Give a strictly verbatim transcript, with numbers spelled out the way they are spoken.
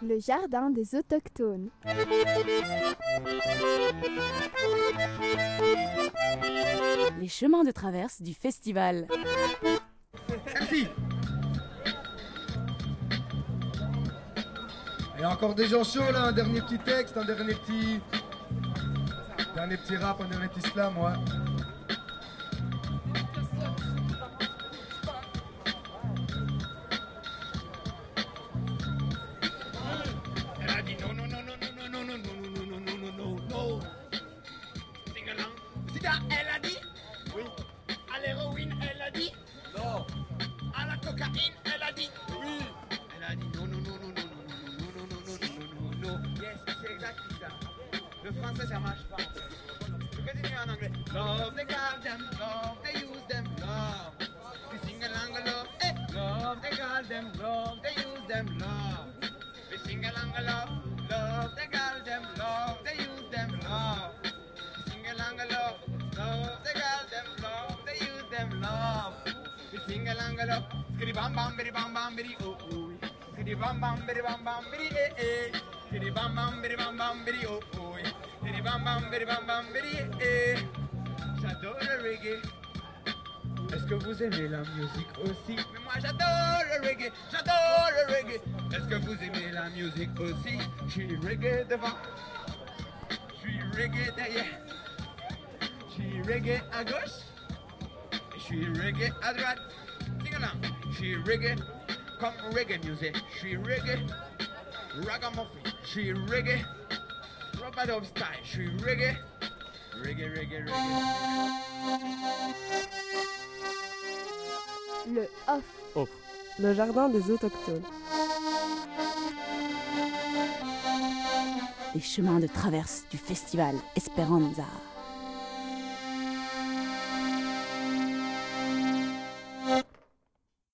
Le jardin des autochtones. Les chemins de traverse du festival. Merci. Il y a encore des gens chauds là, un dernier petit texte, un dernier petit... Dernier petit rap, un dernier petit slam, ouais. Elle a dit non, non, non, non, non, non, non, non, non, non, non, non, non, non. Sing along. Sida, elle a dit oui. À l'héroïne, elle a dit non. À la cocaïne, elle a dit oui. Elle a dit non, non, non, non, non, non, non, non, non, non, non, non, non. Yes, c'est exactement ça. Le français, ça marche pas. Je continue en anglais. Love, they call them, love, they use them, love. We sing along, love, eh. Love, they call them, love, they use them, love. We sing along, love, love, they call them, love, they use them, love. We sing along, love, love, they call them, love, they use them, love. We sing along, love, skitty bam bam, bitty bam bam, bitty oh oh. Skitty bam bam, bitty bam bam, bitty eh eh. Skitty bam bam, bitty bam bam, bitty oh oh. Skitty bam bam, bitty bam bam, bitty eh eh. J'adore le reggae. Est-ce que vous aimez la musique aussi? Mais moi j'adore le reggae, j'adore le reggae. Est-ce que vous aimez la musique aussi? Je suis reggae devant, je suis reggae derrière, je suis reggae à gauche, je suis reggae à droite. Sing along. Je suis reggae comme reggae music. Je suis reggae ragamuffin. Je suis reggae rubber style. Je suis reggae, reggae, reggae, reggae. Le off. Off. Le jardin des autochtones. Les chemins de traverse du festival Esperanza.